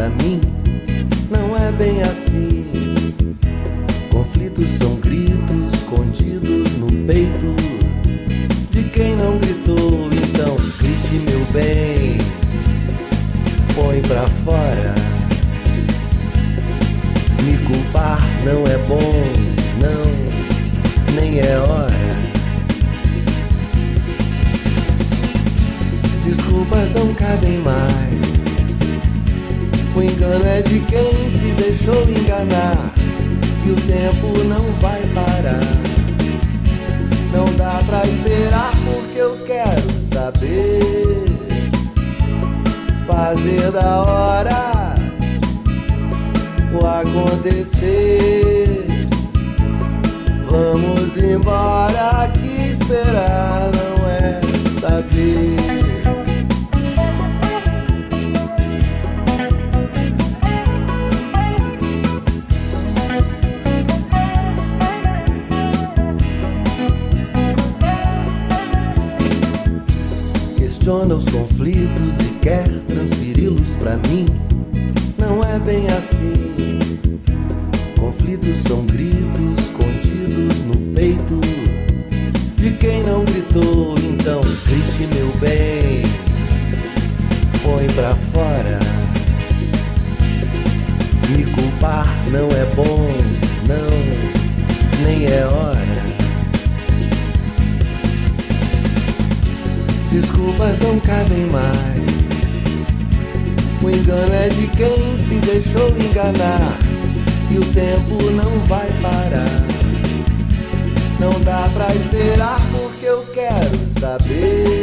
mim não é bem assim. Conflitos são gritos contidos no peito de quem não gritou. Então grite, meu bem, põe pra fora. Me culpar não é bom, não, nem é hora. Desculpas não cabem mais. O engano é de quem se deixou enganar, e o tempo não vai parar. Não dá pra esperar porque eu quero saber fazer da hora o acontecer. Vamos embora, que esperar não é saber. Questiona os conflitos e quer transferi-los pra mim. Não é bem assim. Conflitos são gritos contidos no peito de quem não gritou. Então grite, meu bem, põe pra fora. Me culpar não é bom, não, nem é hora. Desculpas não cabem mais. O engano é de quem se deixou enganar, e o tempo não vai parar. Não dá pra esperar porque eu quero saber